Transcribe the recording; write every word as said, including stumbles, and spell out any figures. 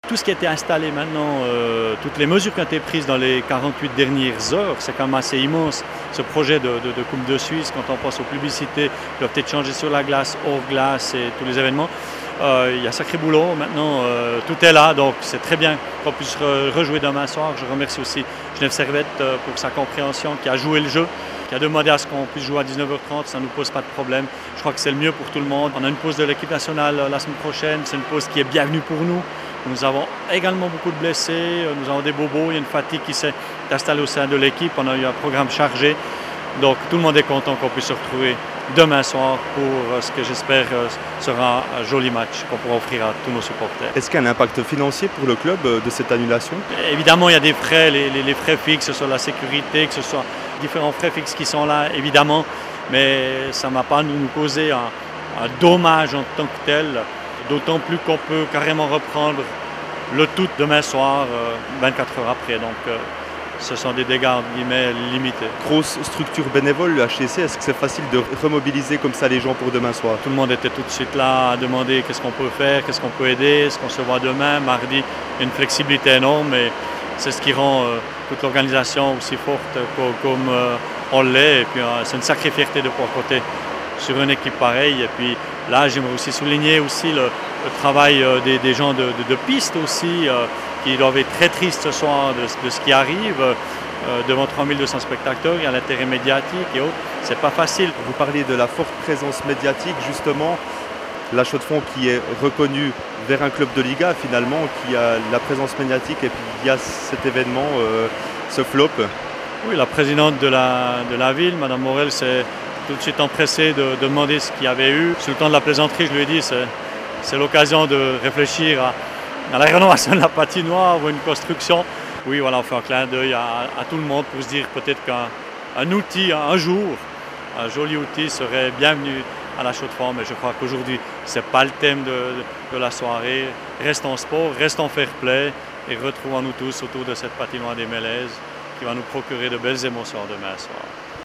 tout ce qui a été installé maintenant, euh, toutes les mesures qui ont été prises dans les quarante-huit dernières heures, c'est quand même assez immense. Ce projet de, de, de Coupe de Suisse, quand on pense aux publicités qui doivent être changées sur la glace, hors glace et tous les événements, euh, il y a sacré boulot. Maintenant, euh, tout est là, donc c'est très bien qu'on puisse re rejouer demain soir. Je remercie aussi Genève Servette euh, pour sa compréhension, qui a joué le jeu, qui a demandé à ce qu'on puisse jouer à dix-neuf heures trente, ça ne nous pose pas de problème. Je crois que c'est le mieux pour tout le monde. On a une pause de l'équipe nationale la semaine prochaine, c'est une pause qui est bienvenue pour nous. Nous avons également beaucoup de blessés, nous avons des bobos, il y a une fatigue qui s'est installée au sein de l'équipe, on a eu un programme chargé. Donc tout le monde est content qu'on puisse se retrouver demain soir pour ce que j'espère sera un joli match qu'on pourra offrir à tous nos supporters. Est-ce qu'il y a un impact financier pour le club de cette annulation? Évidemment, il y a des frais, les, les, les frais fixes, que ce soit la sécurité, que ce soit différents frais fixes qui sont là, évidemment, mais ça ne va pas nous, nous causer un, un dommage en tant que tel, d'autant plus qu'on peut carrément reprendre le tout demain soir, vingt-quatre heures après. Donc, ce sont des dégâts entre guillemets limités. Grosse structure bénévole, le H C C, est-ce que c'est facile de remobiliser comme ça les gens pour demain soir? Tout le monde était tout de suite là à demander qu'est-ce qu'on peut faire, qu'est-ce qu'on peut aider, est-ce qu'on se voit demain, mardi. Il y a une flexibilité énorme et c'est ce qui rend euh, toute l'organisation aussi forte comme euh, on l'est. Et puis euh, c'est une sacrée fierté de pouvoir compter sur une équipe pareille. Et puis là, j'aimerais aussi souligner aussi le, le travail euh, des, des gens de, de, de piste aussi, euh, qui doivent être très tristes ce soir de, de ce qui arrive. Euh, devant trois mille deux cents spectateurs, il y a l'intérêt médiatique et autres. C'est pas facile. Vous parliez de la forte présence médiatique, justement. La Chaux-de-Fonds qui est reconnue vers un club de Liga, finalement, qui a la présence médiatique et puis il y a cet événement, euh, ce flop. Oui, la présidente de la, de la ville, Mme Morel, s'est tout de suite empressée de, de demander ce qu'il y avait eu. Sur le temps de la plaisanterie, je lui ai dit c'est c'est l'occasion de réfléchir à, à la rénovation de la patinoire ou une construction. Oui, voilà, on fait un clin d'œil à, à tout le monde pour se dire peut-être qu'un un outil, un jour, un joli outil serait bienvenu à la Chaux-de-Fonds, mais je crois qu'aujourd'hui, ce n'est pas le thème de, de, de la soirée. Restons sport, restons fair-play et retrouvons-nous tous autour de cette patinoire des Mélèzes qui va nous procurer de belles émotions demain soir.